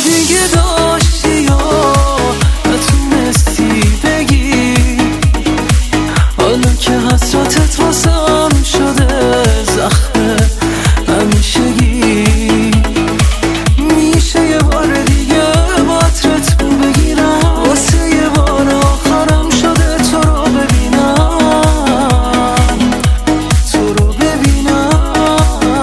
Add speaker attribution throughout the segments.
Speaker 1: دیگه داشتی یا نتونستی بگی، حالا که حسرتت واسم شده زخم همیشگی. میشه یه بار دیگه باطرت رو بگیرم، واسه یه بار آخرم شده تو رو ببینم، تو رو ببینم.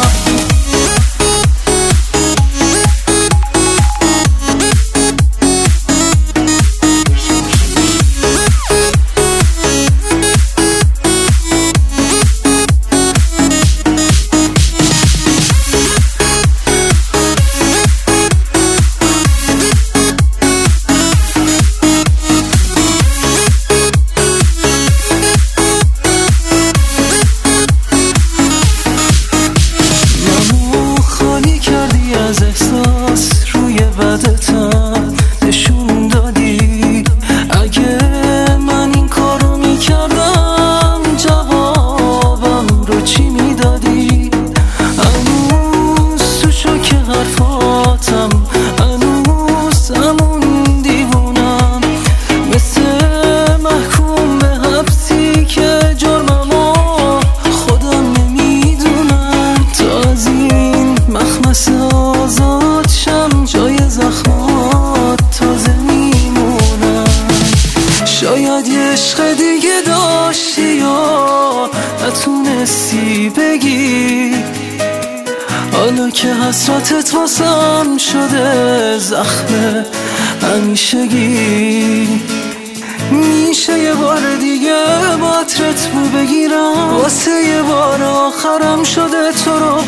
Speaker 1: از احساس روی بدتم نشون دادی، اگه من این کارو میکردم جوابم رو چی میدادی؟ هنوز تو شوک حرفاتم، هنوز همون دیوونم، مثل محکوم به حبسی که جرممو خودم نمیدونم. تا از این مخمسه آزاد شم، جای زخمات تازه میمونم. شاید یه عشق دیگه داشتی یا نتونستی بگی، حالا که حسرتت واسم شده زخم همیشگی. میشه یه بار دیگه باطرت رو بگیرم، واسه یه بار آخرم شده تو رو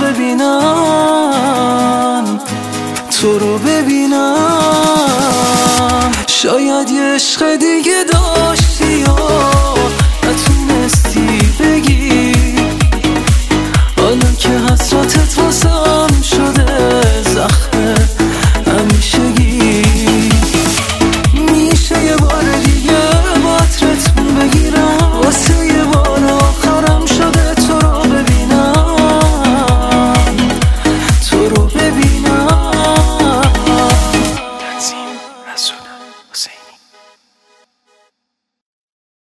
Speaker 1: ببینم، تو رو ببینم. شاید یه عشق دیگه